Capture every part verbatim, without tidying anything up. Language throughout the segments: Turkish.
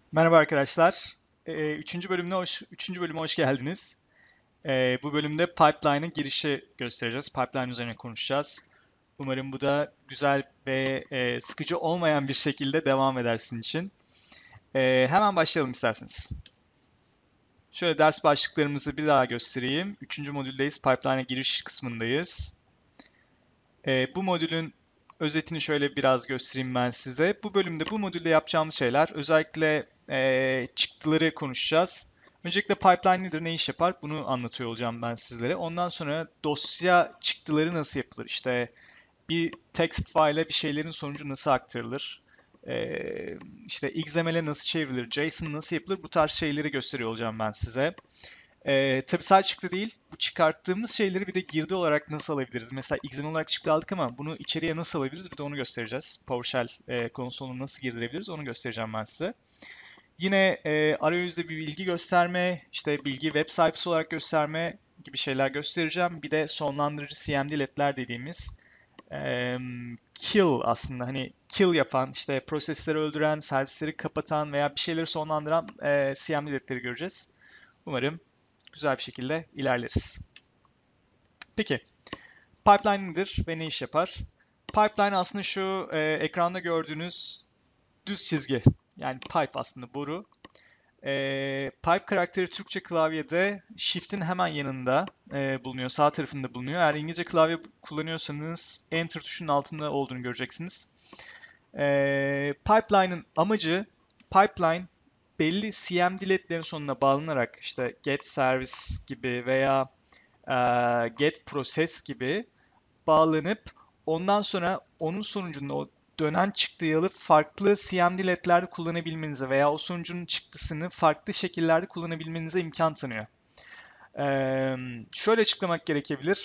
Merhaba arkadaşlar. Ee, Üçüncü bölümüne hoş, üçüncü bölüme hoş geldiniz. Ee, bu bölümde pipeline'ın girişi göstereceğiz. Pipeline üzerine konuşacağız. Umarım bu da güzel ve e, sıkıcı olmayan bir şekilde devam eder sizin için. Ee, hemen başlayalım isterseniz. Şöyle ders başlıklarımızı bir daha göstereyim. Üçüncü modüldeyiz. Pipeline'a giriş kısmındayız. Ee, bu modülün özetini şöyle biraz göstereyim ben size. Bu bölümde, bu modülde yapacağımız şeyler özellikle e, çıktıları konuşacağız. Öncelikle pipeline nedir, ne iş yapar bunu anlatıyor olacağım ben sizlere. Ondan sonra dosya çıktıları nasıl yapılır? İşte bir text file'e bir şeylerin sonucu nasıl aktarılır? Ee, işte X M L'e nasıl çevrilir? JSON nasıl yapılır? Bu tarz şeyleri gösteriyor olacağım ben size. Ee, tabii sadece çıktı değil, bu çıkarttığımız şeyleri bir de girdi olarak nasıl alabiliriz? Mesela X M L olarak çıktı aldık ama bunu içeriye nasıl alabiliriz? Bir de onu göstereceğiz. PowerShell e, konsolunu nasıl girdirebiliriz? Onu göstereceğim ben size. Yine e, arayüzde bir bilgi gösterme, işte bilgi web sayfası olarak gösterme gibi şeyler göstereceğim. Bir de sonlandırıcı C M D led'ler dediğimiz e, kill aslında hani kill yapan, işte prosesleri öldüren, servisleri kapatan veya bir şeyleri sonlandıran e, C M D led'leri göreceğiz. Umarım güzel bir şekilde ilerleriz. Peki, pipeline nedir ve ne iş yapar? Pipeline aslında şu e, ekranda gördüğünüz düz çizgi. Yani pipe aslında boru. E, pipe karakteri Türkçe klavyede Shift'in hemen yanında e, bulunuyor. Sağ tarafında bulunuyor. Eğer İngilizce klavye kullanıyorsanız Enter tuşunun altında olduğunu göreceksiniz. E, pipeline'ın amacı pipeline belli C M D ledlerin sonuna bağlanarak işte get service gibi veya e, get process gibi bağlanıp ondan sonra onun sonucunda o dönen çıktıyı alıp farklı C M D led'lerde kullanabilmenize veya o sonucun çıktısını farklı şekillerde kullanabilmenize imkan tanıyor. Ee, şöyle açıklamak gerekebilir.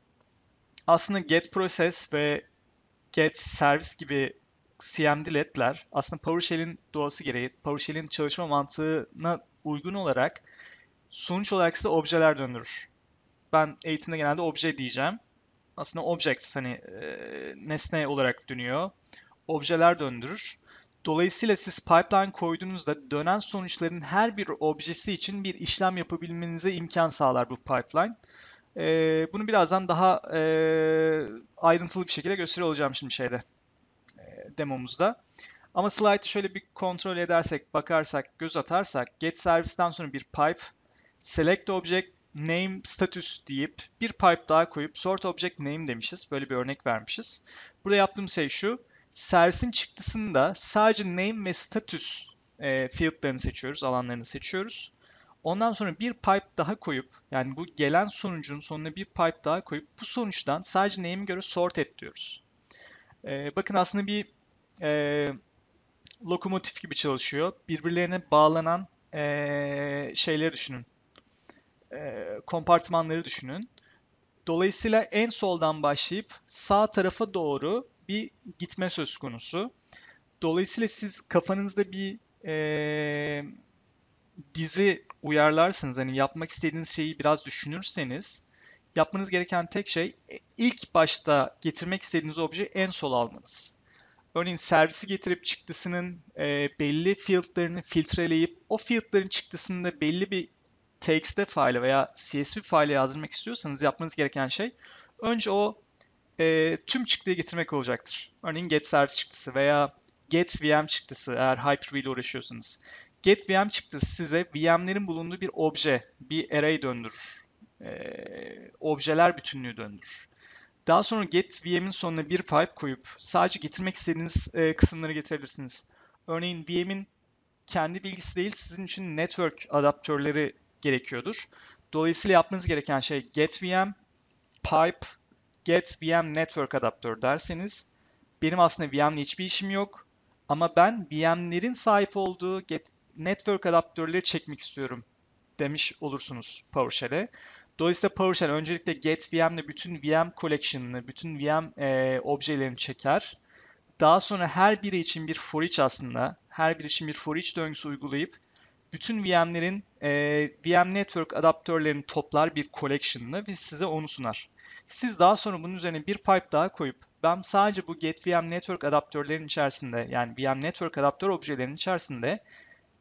Aslında get process ve get service gibi C M D led'ler aslında PowerShell'in doğası gereği, PowerShell'in çalışma mantığına uygun olarak sonuç olarak size objeler döndürür. Ben eğitimde genelde obje diyeceğim. Aslında objects hani e, nesne olarak dönüyor. Objeler döndürür. Dolayısıyla siz pipeline koyduğunuzda dönen sonuçların her bir objesi için bir işlem yapabilmenize imkan sağlar bu pipeline. E, bunu birazdan daha e, ayrıntılı bir şekilde gösteriyor olacağım şimdi şeyde, e, demomuzda. Ama slide'ı şöyle bir kontrol edersek, bakarsak, göz atarsak, get servisten sonra bir pipe, select object name status deyip bir pipe daha koyup sort object name demişiz. Böyle bir örnek vermişiz. Burada yaptığım şey şu. Servisin çıktısında sadece name ve status e, field'larını seçiyoruz, alanlarını seçiyoruz. Ondan sonra bir pipe daha koyup, yani bu gelen sonucun sonuna bir pipe daha koyup bu sonuçtan sadece name'e göre sort et diyoruz. E, bakın aslında bir e, lokomotif gibi çalışıyor. Birbirlerine bağlanan e, şeyleri düşünün. E, kompartmanları düşünün. Dolayısıyla en soldan başlayıp sağ tarafa doğru bir gitme söz konusu. Dolayısıyla siz kafanızda bir e, dizi uyarlarsınız. Hani yapmak istediğiniz şeyi biraz düşünürseniz yapmanız gereken tek şey e, ilk başta getirmek istediğiniz objeyi en sola almanız. Örneğin servisi getirip çıktısının e, belli field'larını filtreleyip o field'ların çıktısını da belli bir T X T file veya C S V file yazdırmak istiyorsanız yapmanız gereken şey önce o e, tüm çıktıyı getirmek olacaktır. Örneğin get servis çıktısı veya get V M çıktısı eğer Hyper-V ile uğraşıyorsanız. Get V M çıktısı size V M'lerin bulunduğu bir obje, bir array döndürür. E, objeler bütünlüğü döndürür. Daha sonra get V M'in sonuna bir pipe koyup sadece getirmek istediğiniz e, kısımları getirebilirsiniz. Örneğin V M'in kendi bilgisi değil, sizin için network adaptörleri gerekiyordur. Dolayısıyla yapmanız gereken şey get V M, pipe, get V M network adaptör derseniz benim aslında V M'le hiçbir işim yok ama ben V M'lerin sahip olduğu get network adaptörleri çekmek istiyorum demiş olursunuz PowerShell'e. Dolayısıyla PowerShell öncelikle get V M'le bütün V M collection'ını, bütün V M e, objelerini çeker. Daha sonra her biri için bir for each aslında, her biri için bir for each döngüsü uygulayıp bütün V M'lerin e, V M network adaptörlerini toplar bir collection'ını ve size onu sunar. Siz daha sonra bunun üzerine bir pipe daha koyup ben sadece bu get V M network adaptörlerin içerisinde yani V M network adaptör objelerinin içerisinde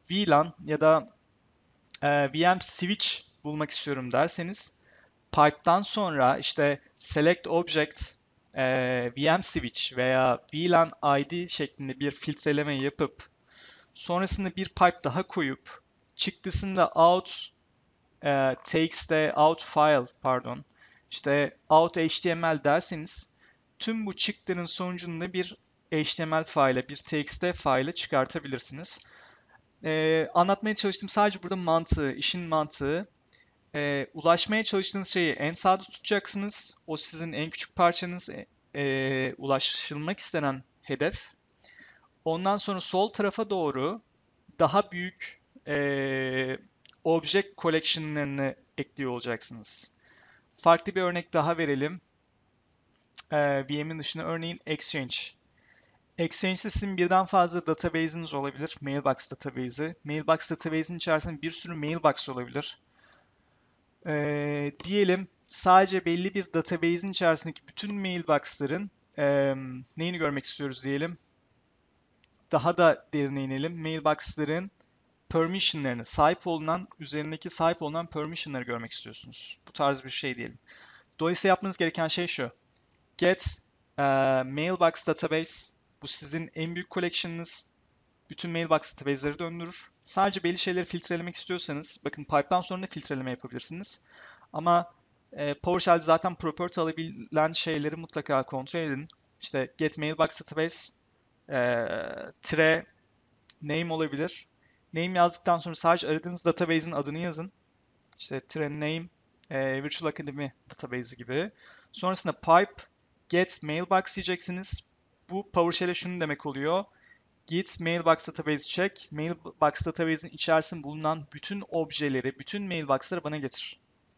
V LAN ya da e, V M switch bulmak istiyorum derseniz pipe'dan sonra işte select object e, V M switch veya V LAN I D şeklinde bir filtreleme yapıp sonrasında bir pipe daha koyup çıktısında out e, txt out file pardon işte out H T M L derseniz tüm bu çıktının sonucunda bir H T M L file, bir txt file çıkartabilirsiniz. Ee, anlatmaya çalıştığım sadece burada mantığı, işin mantığı. Ee, ulaşmaya çalıştığınız şeyi en sağda tutacaksınız. O sizin en küçük parçanız, e, ulaşılmak istenen hedef. Ondan sonra sol tarafa doğru daha büyük e, object collection'larını ekliyor olacaksınız. Farklı bir örnek daha verelim. Ee, V M'in dışında örneğin Exchange. Exchange'de sizin birden fazla database'iniz olabilir. Mailbox database'i. Mailbox database'in içerisinde bir sürü mailbox olabilir. Ee, diyelim sadece belli bir database'in içerisindeki bütün mailbox'ların e, neyini görmek istiyoruz diyelim. Daha da derine inelim. Mailbox'ların permission'larını, sahip olunan, üzerindeki sahip olunan permission'ları görmek istiyorsunuz. Bu tarz bir şey diyelim. Dolayısıyla yapmanız gereken şey şu. Get e, mailbox database. Bu sizin en büyük collection'ınız. Bütün mailbox database'leri döndürür. Sadece belli şeyleri filtrelemek istiyorsanız, bakın pipe'dan sonra da filtreleme yapabilirsiniz. Ama e, PowerShell'de zaten property alabilen şeyleri mutlaka kontrol edin. İşte get mailbox database e, tire name olabilir. Name yazdıktan sonra sadece aradığınız database'in adını yazın. İşte tire name e, Virtual Academy database'i gibi. Sonrasında pipe get mailbox diyeceksiniz. Bu PowerShell'e şunu demek oluyor. Git mailbox database check. Mailbox database'in içerisinde bulunan bütün objeleri, bütün mailbox'ları bana getir.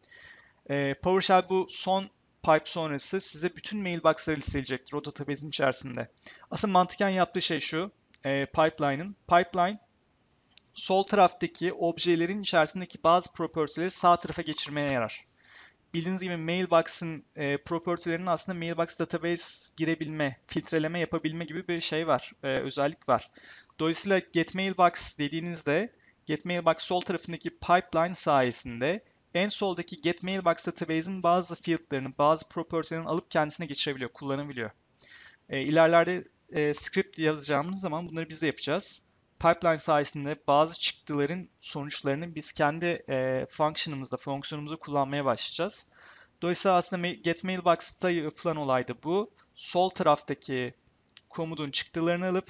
Ee, PowerShell bu son pipe sonrası size bütün mailbox'ları listeleyecektir o database'in içerisinde. Asıl mantıken yaptığı şey şu. E, pipeline'ın. Pipeline sol taraftaki objelerin içerisindeki bazı property'leri sağ tarafa geçirmeye yarar. Bildiğiniz gibi Mailbox'ın e, property'lerinin aslında Mailbox database girebilme, filtreleme yapabilme gibi bir şey var, e, özellik var. Dolayısıyla getMailbox dediğinizde getMailbox sol tarafındaki pipeline sayesinde en soldaki getMailbox database'in bazı field'lerini, bazı property'lerini alıp kendisine geçirebiliyor, kullanabiliyor. E, ilerlerde e, script yazacağımız zaman bunları biz de yapacağız. Pipeline sayesinde bazı çıktıların sonuçlarını biz kendi e, function'ımızda, fonksiyonumuzda kullanmaya başlayacağız. Dolayısıyla aslında getMailbox'ta yapılan olay da bu. Sol taraftaki komutun çıktılarını alıp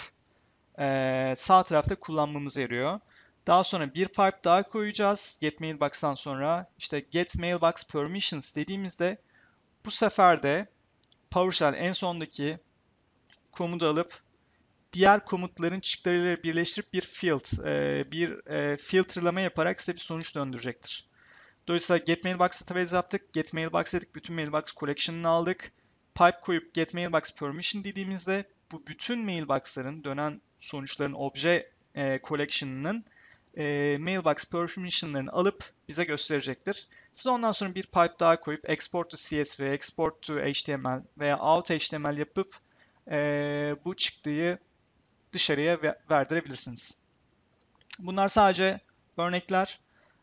e, sağ tarafta kullanmamıza yarıyor. Daha sonra bir pipe daha koyacağız. getMailbox'tan sonra işte getMailbox permissions dediğimizde bu sefer de PowerShell en sondaki komutu alıp diğer komutların çıktılarıyla birleştirip bir field, e, bir e, filtreleme yaparak size bir sonuç döndürecektir. Dolayısıyla get mailbox database yaptık, get mailbox dedik, bütün mailbox collection'ını aldık. Pipe koyup get mailbox permission dediğimizde bu bütün mailbox'ların dönen sonuçların obje e, collection'ının e, mailbox permission'larını alıp bize gösterecektir. Siz ondan sonra bir pipe daha koyup export to C S V, export to H T M L veya out H T M L yapıp e, bu çıktıyı dışarıya verdirebilirsiniz. Bunlar sadece örnekler.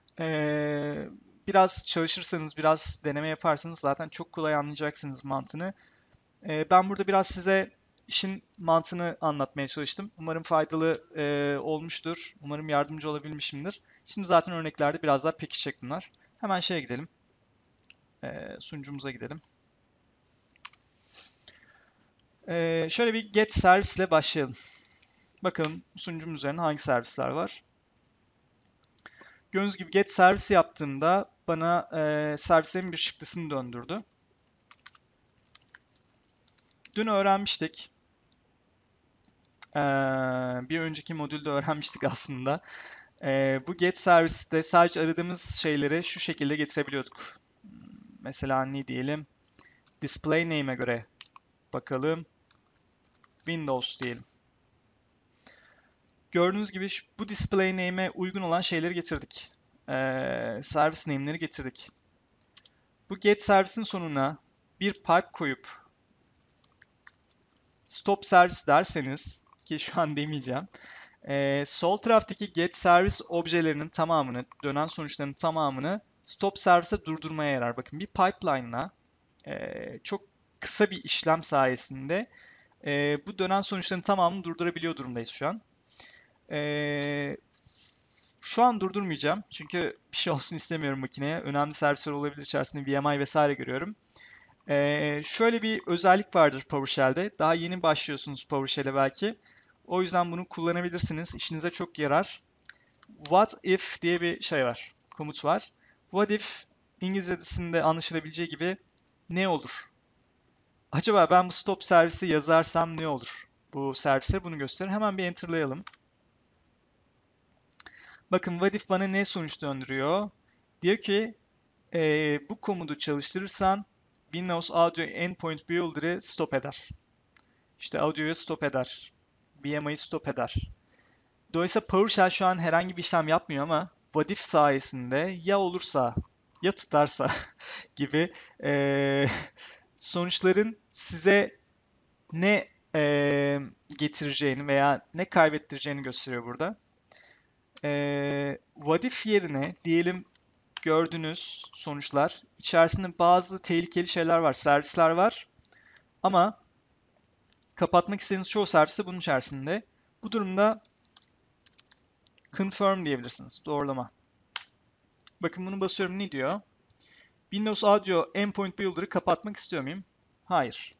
Ee, biraz çalışırsanız, biraz deneme yaparsanız zaten çok kolay anlayacaksınız mantığını. Ee, ben burada biraz size işin mantığını anlatmaya çalıştım. Umarım faydalı e, olmuştur. Umarım yardımcı olabilmişimdir. Şimdi zaten örneklerde biraz daha pekişecek bunlar. Hemen şeye gidelim. Ee, sunucumuza gidelim. Ee, şöyle bir get servisle başlayalım. Bakalım sunucumuz üzerinde hangi servisler var. Gördüğünüz gibi get servisi yaptığımda bana e, servisin bir çıktısını döndürdü. Dün öğrenmiştik. Ee, bir önceki modülde öğrenmiştik aslında. Ee, bu get serviste sadece aradığımız şeyleri şu şekilde getirebiliyorduk. Mesela ne diyelim? Display name'e göre bakalım. Windows diyelim. Gördüğünüz gibi şu, bu display name'e uygun olan şeyleri getirdik. Ee, servis name'leri getirdik. Bu get servisin sonuna bir pipe koyup stop servis derseniz, ki şu an demeyeceğim, Ee, sol taraftaki get service objelerinin tamamını, dönen sonuçların tamamını stop service durdurmaya yarar. Bakın bir pipeline'la e, çok kısa bir işlem sayesinde e, bu dönen sonuçların tamamını durdurabiliyor durumdayız şu an. E, Şu an durdurmayacağım. Çünkü bir şey olsun istemiyorum makineye. Önemli servisler olabilir. İçerisinde V M I vesaire görüyorum. Ee, şöyle bir özellik vardır PowerShell'de. Daha yeni başlıyorsunuz PowerShell'e belki. O yüzden bunu kullanabilirsiniz. İşinize çok yarar. What if diye bir şey var. Komut var. What if İngilizcesinde anlaşılabileceği gibi ne olur? Acaba ben bu stop servisi yazarsam ne olur? Bu servise bunu gösterir. Hemen bir enter'layalım. Bakın what if bana ne sonuç döndürüyor? Diyor ki e, bu komutu çalıştırırsan Windows Audio Endpoint Builder'ı stop eder. İşte audio'yu stop eder. V M I'yi stop eder. Dolayısıyla PowerShell şu an herhangi bir işlem yapmıyor ama what if sayesinde ya olursa ya tutarsa gibi e, sonuçların size ne e, getireceğini veya ne kaybettireceğini gösteriyor burada. E, what if yerine diyelim gördüğünüz sonuçlar içerisinde bazı tehlikeli şeyler var, servisler var ama kapatmak istediğiniz çoğu servis de bunun içerisinde. Bu durumda confirm diyebilirsiniz. Doğrulama. Bakın bunu basıyorum. Ne diyor? Windows Audio Endpoint Builder'ı kapatmak istiyor muyum? Hayır.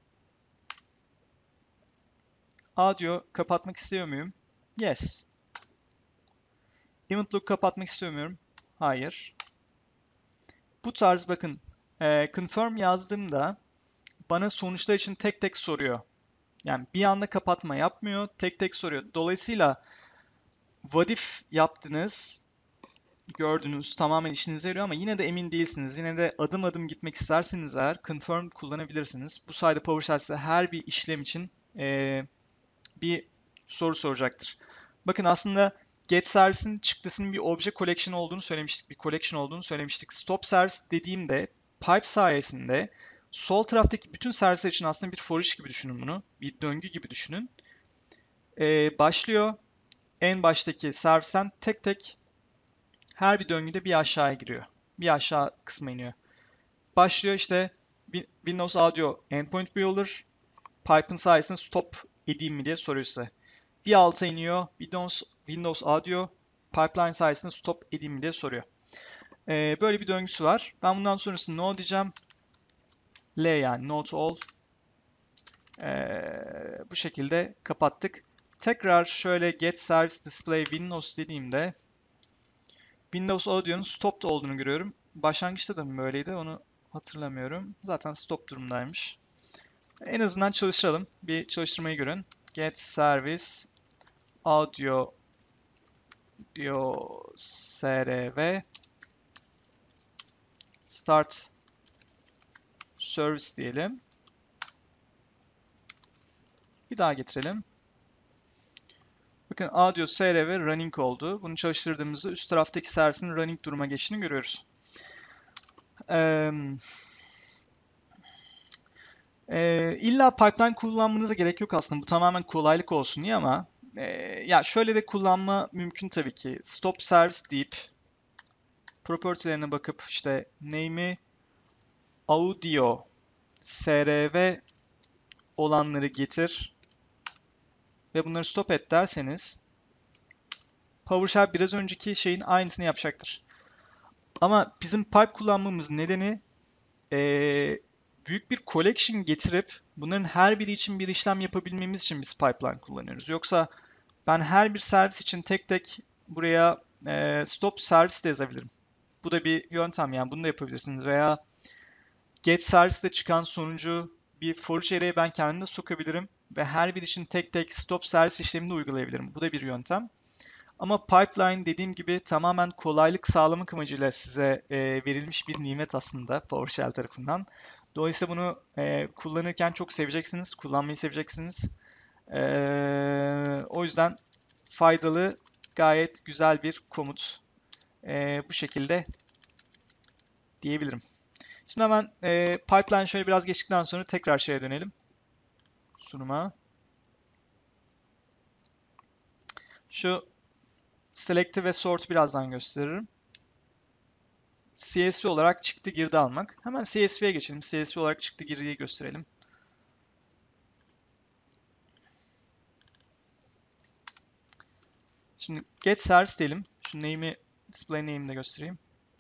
Audio kapatmak istiyor muyum? Yes. Event Look kapatmak istiyor muyum? Hayır. Bu tarz bakın e, confirm yazdığımda bana sonuçlar için tek tek soruyor. Yani bir anda kapatma yapmıyor. Tek tek soruyor. Dolayısıyla what if yaptınız, gördünüz, tamamen işinize yarıyor ama yine de emin değilsiniz. Yine de adım adım gitmek isterseniz eğer confirm kullanabilirsiniz. Bu sayede PowerShell size her bir işlem için e, bir soru soracaktır. Bakın aslında get service'in çıktısının bir obje collection olduğunu söylemiştik. Bir collection olduğunu söylemiştik. Stop service dediğimde pipe sayesinde sol taraftaki bütün servisler için aslında bir for each gibi düşünün bunu. Bir döngü gibi düşünün. Ee, başlıyor. En baştaki servisten tek tek her bir döngüde bir aşağıya giriyor. Bir aşağı kısma iniyor. Başlıyor işte Windows Audio Endpoint Builder. Pipe'ın sayesinde stop edeyim mi diye soruyor size. Bir alta iniyor. Windows, Windows Audio pipeline sayesinde stop edeyim mi diye soruyor. Ee, böyle bir döngüsü var. Ben bundan sonrasında no diyeceğim. L yani not all. Ee, bu şekilde kapattık. Tekrar şöyle get service display Windows dediğimde Windows Audio'nun stopped olduğunu görüyorum. Başlangıçta da mı böyleydi onu hatırlamıyorum. Zaten stop durumdaymış. En azından çalıştıralım. Bir çalıştırmayı görün. Get service audio diyor srv start service diyelim. Bir daha getirelim. Bakın audio srv running oldu. Bunu çalıştırdığımızda üst taraftaki servisin running duruma geçtiğini görüyoruz. Ee, e, illa pipeline kullanmanıza gerek yok aslında. Bu tamamen kolaylık olsun diye ama e, ya şöyle de kullanma mümkün tabii ki. Stop service deyip property'lerine bakıp işte name'i audio srv olanları getir ve bunları stop et derseniz PowerShell biraz önceki şeyin aynısını yapacaktır. Ama bizim pipe kullanmamız nedeni ee, büyük bir collection getirip bunların her biri için bir işlem yapabilmemiz için biz pipeline kullanıyoruz. Yoksa ben her bir servis için tek tek buraya e, stop servis de yazabilirim. Bu da bir yöntem yani bunu da yapabilirsiniz. Veya get serviste çıkan sonucu bir for each array'e ben kendim de sokabilirim ve her bir için tek tek stop servis işlemini de uygulayabilirim. Bu da bir yöntem. Ama pipeline dediğim gibi tamamen kolaylık sağlamak amacıyla size e, verilmiş bir nimet aslında PowerShell tarafından. Dolayısıyla bunu e, kullanırken çok seveceksiniz, kullanmayı seveceksiniz. E, o yüzden faydalı, gayet güzel bir komut. E, bu şekilde diyebilirim. Şimdi hemen e, pipeline şöyle biraz geçtikten sonra tekrar şeye dönelim. Sunuma. Şu select'i ve sort'u birazdan gösteririm. C S V olarak çıktı girdi almak. Hemen C S V'ye geçelim. C S V olarak çıktı girdiyi gösterelim. Şimdi get service diyelim. Şu name'i, display name'i de göstereyim.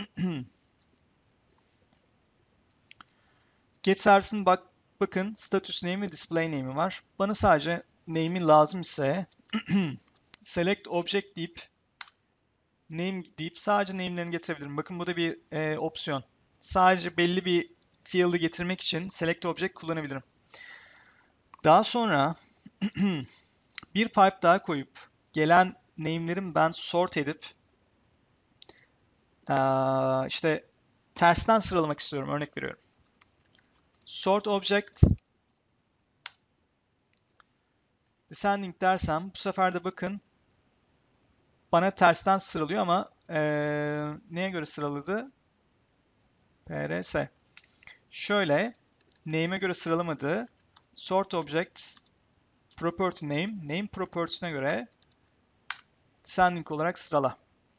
Get service'in bak, bakın status name ve display name'i var. Bana sadece name'i lazım ise select object deyip name deyip sadece name'lerini getirebilirim. Bakın bu da bir e, opsiyon. Sadece belli bir field'ı getirmek için select object kullanabilirim. Daha sonra bir pipe daha koyup gelen name'lerin ben sort edip işte tersten sıralamak istiyorum. Örnek veriyorum. Sort object descending dersem bu sefer de bakın bana tersten sıralıyor ama ee, neye göre sıraladı? P R S. Şöyle name'e göre sıralamadı. Sort object property name, name property'sine göre descending olarak sırala.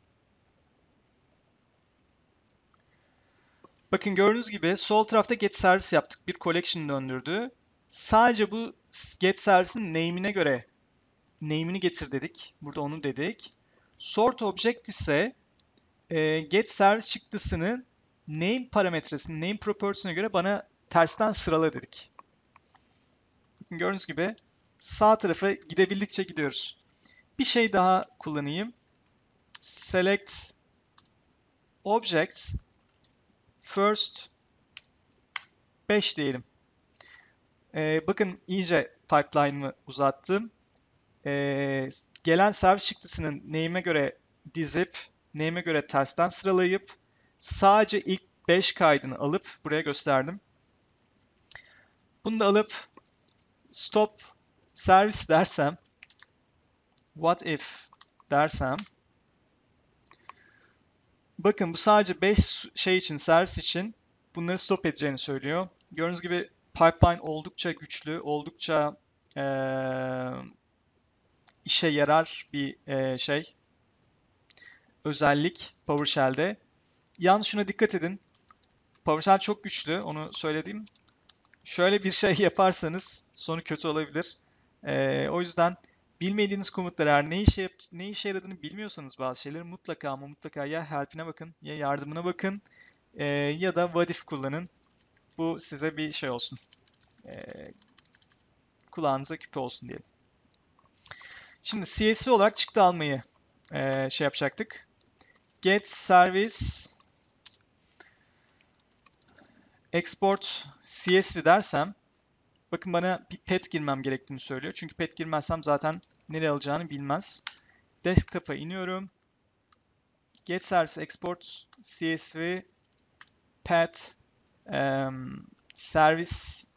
Bakın gördüğünüz gibi sol tarafta get service yaptık. Bir collection döndürdü. Sadece bu get service'in name'ine göre name'ini getir dedik. Burada onu dedik. Sort object ise e, get service çıktısını name parametresinin name property'sine göre bana tersten sırala dedik. Bakın gördüğünüz gibi sağ tarafa gidebildikçe gidiyoruz. Bir şey daha kullanayım. Select object first beş diyelim. Ee, bakın iyice pipeline'ımı uzattım. Ee, gelen servis çıktısının name'e göre dizip, name'e göre tersten sıralayıp sadece ilk beş kaydını alıp buraya gösterdim. Bunu da alıp stop service dersem, what if dersem, bakın bu sadece beş şey için, servis için bunları stop edeceğini söylüyor. Gördüğünüz gibi pipeline oldukça güçlü, oldukça ee, işe yarar bir ee, şey, özellik PowerShell'de. Yalnız şuna dikkat edin. PowerShell çok güçlü, onu söylediğim. Şöyle bir şey yaparsanız sonu kötü olabilir. Ee, o yüzden bilmediğiniz komutlar, eğer ne işe, ne işe yaradığını bilmiyorsanız bazı şeyleri mutlaka ama mutlaka ya help'ine bakın, ya yardımına bakın e, ya da what if kullanın. Bu size bir şey olsun. E, kulağınıza küpe olsun diyelim. Şimdi C S V olarak çıktı almayı e, şey yapacaktık. Get service export C S V dersem bakın bana bir pet girmem gerektiğini söylüyor. Çünkü pet girmezsem zaten nereye alacağını bilmez. Desktop'a iniyorum. Get service export C S V pet um, service,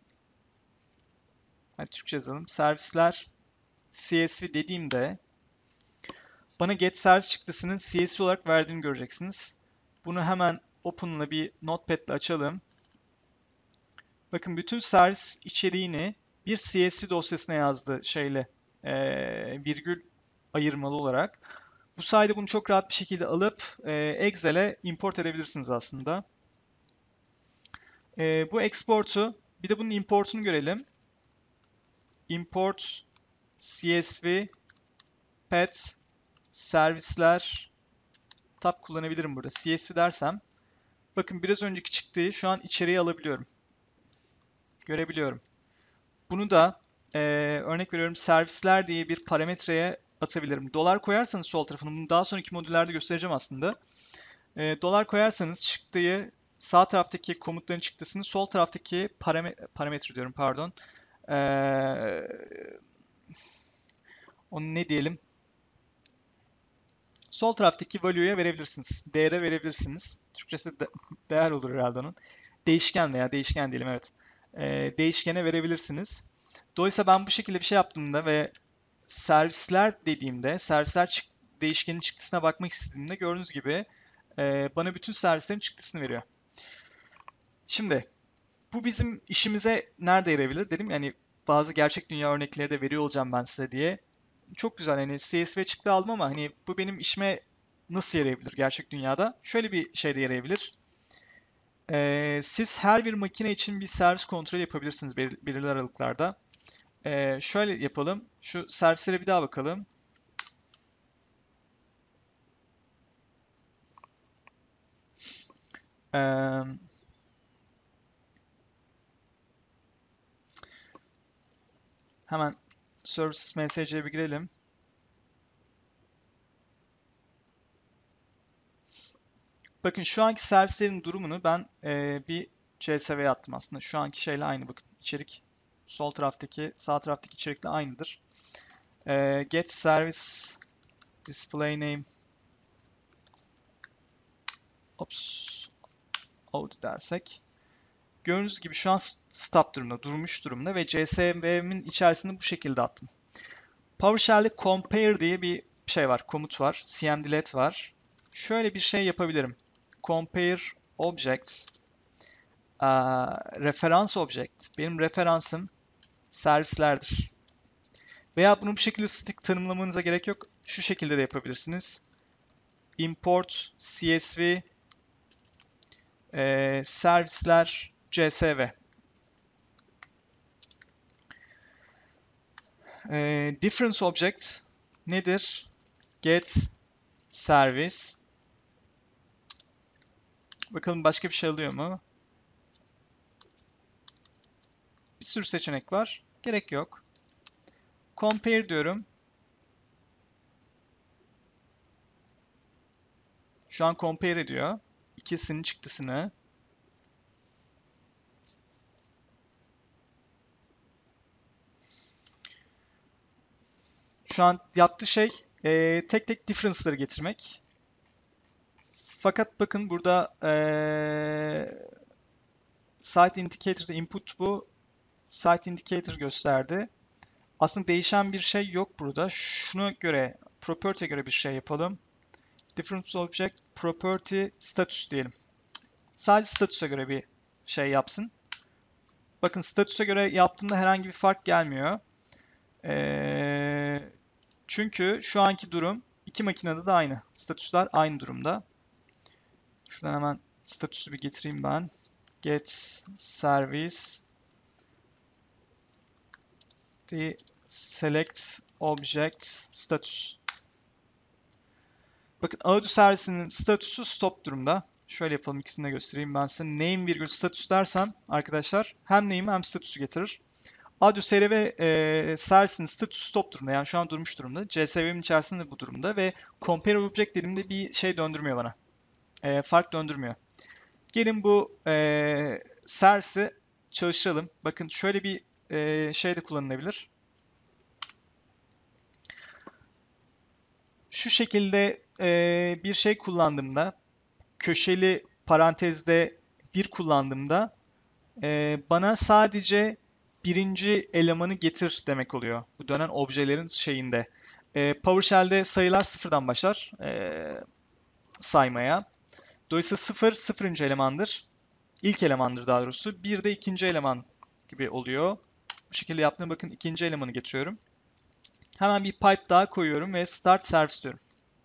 hadi Türkçe yazalım. Servisler C S V dediğimde bana get service çıktısının C S V olarak verdiğini göreceksiniz. Bunu hemen open'la bir notepad ile açalım. Bakın bütün servis içeriğini bir C S V dosyasına yazdı şeyle e, virgül ayırmalı olarak. Bu sayede bunu çok rahat bir şekilde alıp e, Excel'e import edebilirsiniz aslında. E, bu export'u, bir de bunun import'unu görelim. Import C S V pet servisler tab kullanabilirim burada. C S V dersem bakın biraz önceki çıktığı şu an içeriye alabiliyorum. Görebiliyorum. Bunu da e, örnek veriyorum servisler diye bir parametreye atabilirim. Dolar koyarsanız sol tarafını, bunu daha sonraki modüllerde göstereceğim aslında. E, dolar koyarsanız çıktığı sağ taraftaki komutların çıktısını sol taraftaki parametre, parametre diyorum pardon. E, onu ne diyelim? Sol taraftaki value'ya verebilirsiniz. Değere verebilirsiniz. Türkçesi de, değer olur herhalde onun. Değişken veya değişken diyelim, evet. E, değişkene verebilirsiniz. Dolayısıyla ben bu şekilde bir şey yaptığımda ve servisler dediğimde, servisler çık değişkenin çıktısına bakmak istediğimde gördüğünüz gibi e, bana bütün servislerin çıktısını veriyor. Şimdi bu bizim işimize nerede yarayabilir dedim. Yani bazı gerçek dünya örnekleri de veriyor olacağım ben size diye. çok güzel, hani C S V çıktı aldım ama hani bu benim işime nasıl yarayabilir gerçek dünyada? Şöyle bir şeyde yarayabilir. Ee, siz her bir makine için bir servis kontrolü yapabilirsiniz belir- belirli aralıklarda. Ee, şöyle yapalım. Şu servislere bir daha bakalım. Ee, hemen Services M S C'ye bir girelim. Bakın şu anki servislerin durumunu ben e, bir C S V'ye attım aslında. Şu anki şeyle aynı, bakın. İçerik sol taraftaki, sağ taraftaki içerikle aynıdır. E, get service display name ops out dersek. Gördüğünüz gibi şu an stop durumda, durmuş durumda ve C S V'min içerisinde bu şekilde attım. PowerShell'de compare diye bir şey var, komut var. cmdlet var. Şöyle bir şey yapabilirim. Compare object, aa, referans object. Benim referansım servislerdir. Veya bunu bu şekilde statik tanımlamanıza gerek yok. Şu şekilde de yapabilirsiniz. Import csv e, servisler csv. E, difference object nedir? Get service. Bakalım başka bir şey alıyor mu? Bir sürü seçenek var. Gerek yok. Compare diyorum. Şu an compare ediyor. İkisinin çıktısını. Şu an yaptığı şey e, tek tek difference'ları getirmek. Fakat bakın burada e, site indicator'da input bu. Site indicator gösterdi. Aslında değişen bir şey yok burada. Şuna göre, property'ye göre bir şey yapalım. Difference object property status diyelim. Sadece statüse göre bir şey yapsın. Bakın statüse göre yaptığımda herhangi bir fark gelmiyor. Ee, çünkü şu anki durum iki makinede de aynı. Statüsler aynı durumda. Şuradan hemen statüsü bir getireyim ben. Get service the select object status. Bakın audio servisinin statüsü stop durumda. Şöyle yapalım, ikisini de göstereyim ben size. Name virgül status dersem arkadaşlar hem name'i hem statüsü getirir. Audio S R V e, servisinin statüsü stop durumda. Yani şu an durmuş durumda. C S V'nin içerisinde bu durumda ve compare object dediğimde bir şey döndürmüyor bana. E, fark döndürmüyor. Gelin bu e, servisi çalıştıralım. Bakın şöyle bir e, şey de kullanılabilir. Şu şekilde e, bir şey kullandığımda, köşeli parantezde bir kullandığımda e, bana sadece birinci elemanı getir demek oluyor. Bu dönen objelerin şeyinde. E, PowerShell'de sayılar sıfırdan başlar e, saymaya. Dolayısıyla sıfır sıfırıncı elemandır. İlk elemandır daha doğrusu. bir de ikinci eleman gibi oluyor. Bu şekilde yaptığımda bakın ikinci elemanı getiriyorum. Hemen bir pipe daha koyuyorum ve start service diyorum.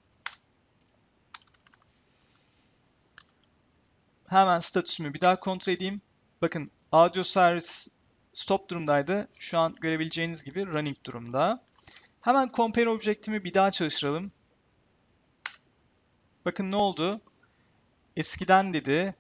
Hemen statüsümü bir daha kontrol edeyim. Bakın audio service stop durumdaydı. Şu an görebileceğiniz gibi running durumda. Hemen compare object'imi bir daha çalıştıralım. Bakın ne oldu? Eskiden dedi.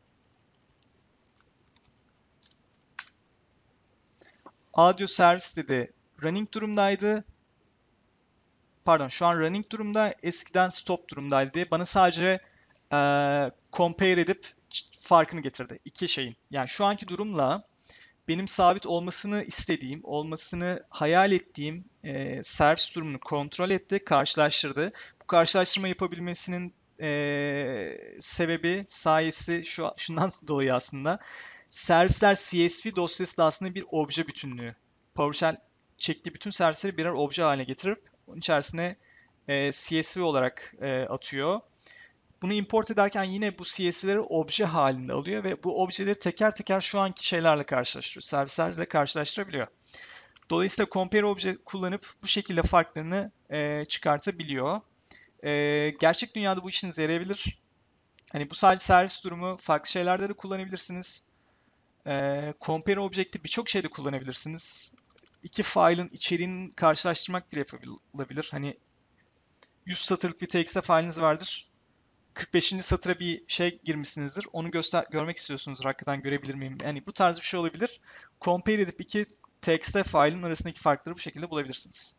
Audio service dedi. Running durumdaydı. Pardon, şu an running durumda. Eskiden stop durumdaydı. Bana sadece e, compare edip farkını getirdi. İki şeyin. Yani şu anki durumla benim sabit olmasını istediğim, olmasını hayal ettiğim e, servis durumunu kontrol etti, karşılaştırdı. Bu karşılaştırma yapabilmesinin e, sebebi, sayesi şu şundan dolayı aslında. Servisler C S V dosyası da aslında bir obje bütünlüğü. PowerShell çektiği bütün servisleri birer obje haline getirip onun içerisine e, C S V olarak e, atıyor. Bunu import ederken yine bu C S V'leri obje halinde alıyor ve bu objeleri teker teker şu anki şeylerle karşılaştırıyor. Servislerle karşılaştırabiliyor. Dolayısıyla compare object kullanıp bu şekilde farklarını e, çıkartabiliyor. E, gerçek dünyada bu işinize yarayabilir. Hani bu sadece servis durumu, farklı şeylerde de kullanabilirsiniz. E, compare object'i birçok şeyde kullanabilirsiniz. İki file'ın içeriğini karşılaştırmak bile yapılabilir. Hani yüz satırlık bir txt file'iniz vardır. kırk beşinci satıra bir şey girmişsinizdir. Onu göster görmek istiyorsunuz. Hakikaten görebilir miyim? Yani bu tarz bir şey olabilir. Compare edip iki txt file'ın arasındaki farkları bu şekilde bulabilirsiniz.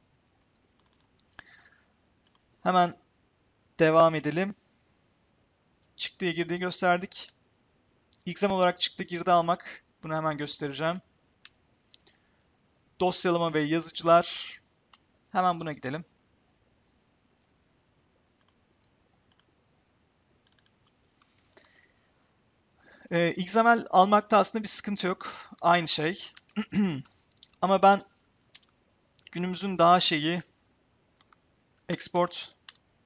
Hemen devam edelim. Çıktıya girdiği gösterdik. Exam olarak çıktı girdi almak. Bunu hemen göstereceğim. Dosyalama ve yazıcılar. Hemen buna gidelim. Ee, X M L almakta aslında bir sıkıntı yok. Aynı şey. Ama ben günümüzün daha şeyi export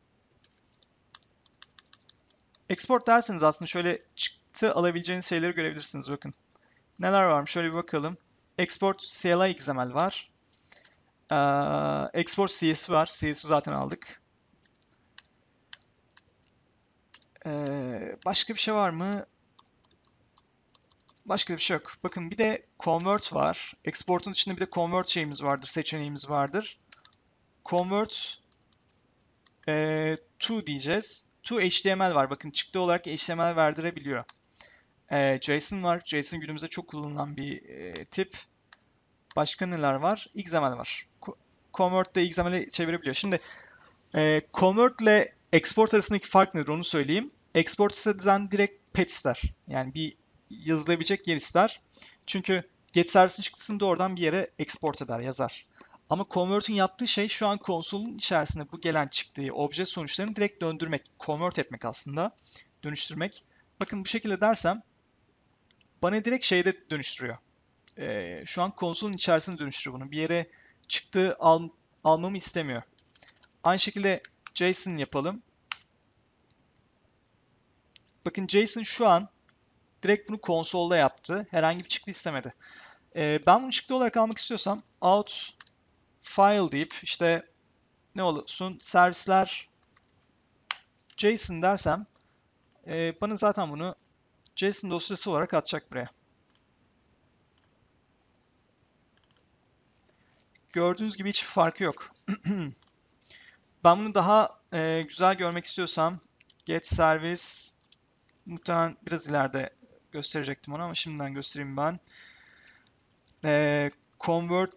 export derseniz aslında şöyle çıktı alabileceğiniz şeyleri görebilirsiniz. Bakın. Neler varmış? Şöyle bir bakalım. Export C L I X M L var. Ee, export C S V var. C S V zaten aldık. Ee, başka bir şey var mı? Başka bir şey yok. Bakın bir de convert var. Export'un içinde bir de convert şeyimiz vardır, seçeneğimiz vardır. Convert e, to diyeceğiz. To H T M L var. Bakın çıktı olarak H T M L verdirebiliyor. E, JSON var. JSON günümüzde çok kullanılan bir e, tip. Başka neler var? X M L var. Convert de X M L'e çevirebiliyor. Şimdi e, convert ile export arasındaki fark nedir onu söyleyeyim. Export sizden direkt pet ister. Yani bir yazılabilecek yer ister. Çünkü get servisin çıktısını doğrudan bir yere export eder, yazar. Ama convert'in yaptığı şey şu an konsolun içerisinde bu gelen çıktığı obje sonuçlarını direkt döndürmek, convert etmek aslında, dönüştürmek. Bakın bu şekilde dersem bana direkt şeyde dönüştürüyor. Ee, şu an konsolun içerisinde dönüştürüyor bunu. Bir yere çıktığı al, almamı istemiyor. Aynı şekilde JSON yapalım. Bakın JSON şu an direkt bunu konsolda yaptı. Herhangi bir çıktı istemedi. Ee, ben bunu çıktı olarak almak istiyorsam out file deyip işte ne olsun servisler JSON dersem e, bana zaten bunu JSON dosyası olarak atacak buraya. Gördüğünüz gibi hiç farkı yok. Ben bunu daha e, güzel görmek istiyorsam get service muhtemelen biraz ileride gösterecektim onu ama şimdiden göstereyim ben. E, convert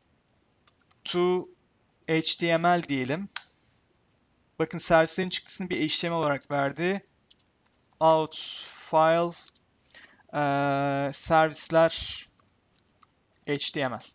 to H T M L diyelim. Bakın servislerin çıktısını bir H T M L olarak verdi. Out file e, servisler H T M L.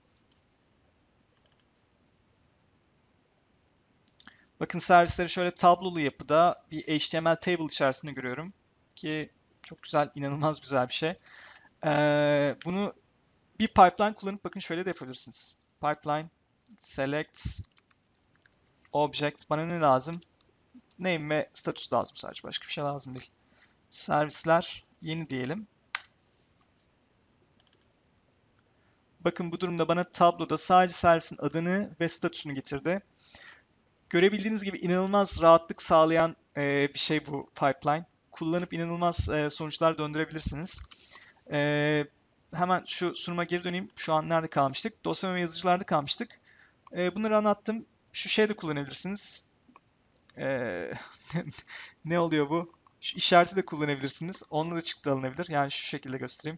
Bakın servisleri şöyle tablolu yapıda bir H T M L table içerisinde görüyorum. Ki çok güzel, inanılmaz güzel bir şey. Ee, bunu bir pipeline kullanıp bakın şöyle de yapabilirsiniz. Pipeline select object. Bana ne lazım? Name ve status lazım sadece. Başka bir şey lazım değil. Servisler yeni diyelim. Bakın bu durumda bana tabloda sadece servisin adını ve statüsünü getirdi. Görebildiğiniz gibi inanılmaz rahatlık sağlayan e, bir şey bu pipeline. Kullanıp inanılmaz e, sonuçlar döndürebilirsiniz. E, hemen şu sunuma geri döneyim. Şu an nerede kalmıştık? Dosya ve yazıcılarda kalmıştık. E, bunları anlattım. Şu şeyi de kullanabilirsiniz. E, ne oluyor bu? Şu işareti de kullanabilirsiniz. Onunla da çıktı alınabilir. Yani şu şekilde göstereyim.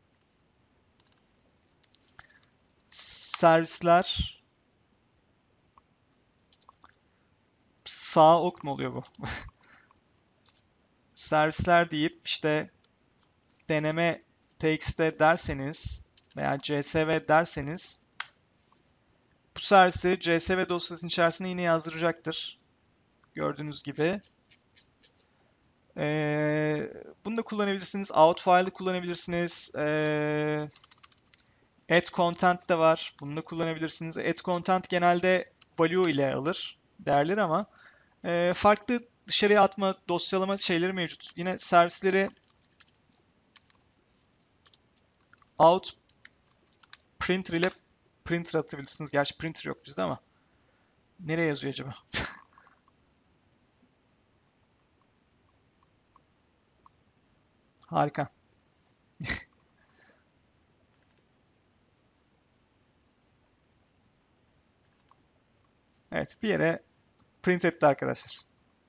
Servisler sağ ok mu oluyor bu? Servisler deyip işte deneme txt derseniz veya csv derseniz bu servisleri csv dosyasının içerisine yine yazdıracaktır. Gördüğünüz gibi. Ee, bunu da kullanabilirsiniz. Out file'ı kullanabilirsiniz. Ee, add content de var. Bunu da kullanabilirsiniz. Add content genelde value ile alır değerleri ama e, farklı dışarıya atma, dosyalama şeyleri mevcut. Yine servisleri out printer ile printer atabilirsiniz. Gerçi printer yok bizde ama. Nereye yazıyor acaba? Harika. Evet, bir yere print etti arkadaşlar.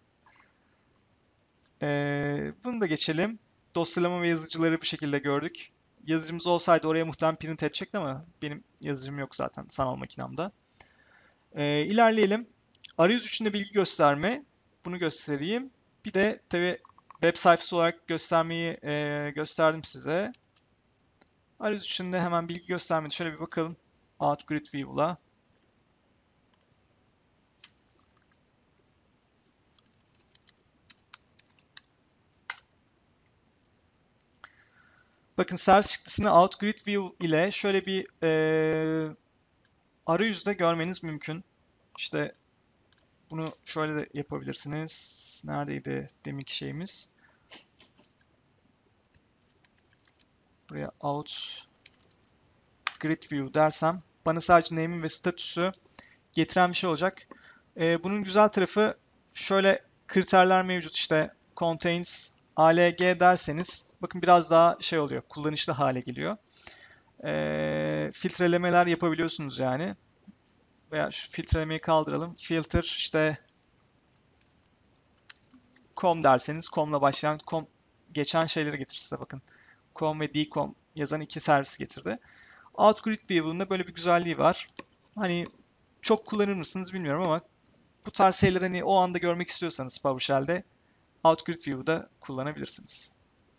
Ee, bunu da geçelim. Dosyalama ve yazıcıları bu şekilde gördük. Yazıcımız olsaydı oraya muhtemelen print edecekti ama benim yazıcım yok zaten sanal makinamda. Ee, ilerleyelim. Arayüz içinde bilgi gösterme. Bunu göstereyim. Bir de tabii web sayfası olarak göstermeyi e, gösterdim size. Arayüz içinde hemen bilgi göstermedi. Şöyle bir bakalım. Out Grid View'la. Bakın servis çıktısını Out Grid View ile şöyle bir e, arayüzde görmeniz mümkün. İşte bunu şöyle de yapabilirsiniz. Neredeydi deminki şeyimiz? Buraya Out Grid View dersem bana sadece name'in ve statüsü getiren bir şey olacak. Ee, bunun güzel tarafı şöyle kriterler mevcut. İşte contains alg derseniz bakın biraz daha şey oluyor. Kullanışlı hale geliyor. Ee, filtrelemeler yapabiliyorsunuz yani. Veya şu filtrelemeyi kaldıralım. Filter işte com derseniz com'la başlayan com geçen şeyleri getirir size bakın. Com ve dcom yazan iki servis getirdi. Outgrid View'un da böyle bir güzelliği var. Hani çok kullanır mısınız bilmiyorum ama bu tarz şeyleri hani o anda görmek istiyorsanız PowerShell'de Outgrid View'da kullanabilirsiniz.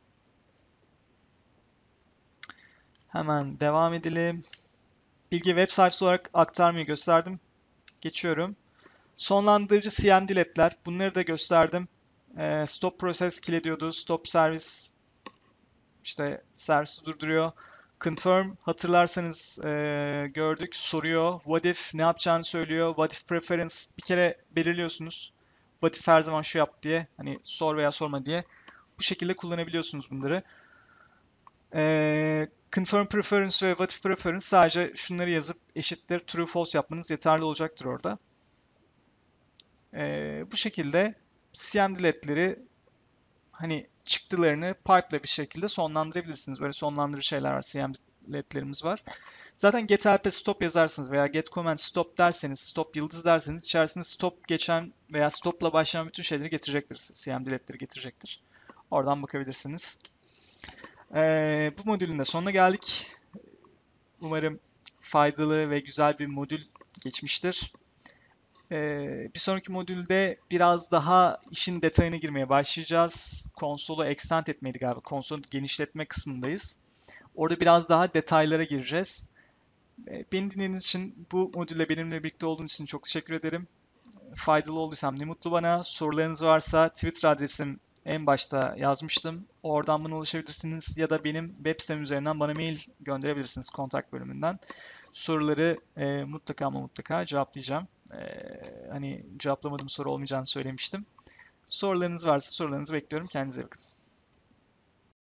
Hemen devam edelim. Bilgi web sayfası olarak aktarmayı gösterdim. Geçiyorum. Sonlandırıcı C M diletler. Bunları da gösterdim. Ee, stop process kill ediyordu. Stop service işte servisi durduruyor. Confirm hatırlarsanız e, gördük. Soruyor. What if ne yapacağını söylüyor. What if preference bir kere belirliyorsunuz. What if her zaman şu yap diye. Hani sor veya sorma diye. Bu şekilde kullanabiliyorsunuz bunları. E, confirm preference ve what if preference sadece şunları yazıp eşittir true false yapmanız yeterli olacaktır orada. E, bu şekilde C M diletleri hani çıktılarını pipe'la bir şekilde sonlandırabilirsiniz. Böyle sonlandırıcı şeyler var. C M ledlerimiz var. Zaten get help'e stop yazarsınız veya get comment stop derseniz, stop yıldız derseniz içerisinde stop geçen veya stopla başlayan bütün şeyleri getirecektir. C M ledleri getirecektir. Oradan bakabilirsiniz. Ee, bu modülün de sonuna geldik. Umarım faydalı ve güzel bir modül geçmiştir. Ee, bir sonraki modülde biraz daha işin detayına girmeye başlayacağız. Konsolu extend etmeydi galiba. Konsolu genişletme kısmındayız. Orada biraz daha detaylara gireceğiz. Ee, beni dinlediğiniz için, bu modülle benimle birlikte olduğunuz için çok teşekkür ederim. Faydalı olduysam ne mutlu bana. Sorularınız varsa Twitter adresim en başta yazmıştım. Oradan bana ulaşabilirsiniz ya da benim web sitem üzerinden bana mail gönderebilirsiniz kontak bölümünden. Soruları e, mutlaka ama mutlaka cevaplayacağım. E, hani cevaplamadığım soru olmayacağını söylemiştim. Sorularınız varsa sorularınızı bekliyorum. Kendinize bakın.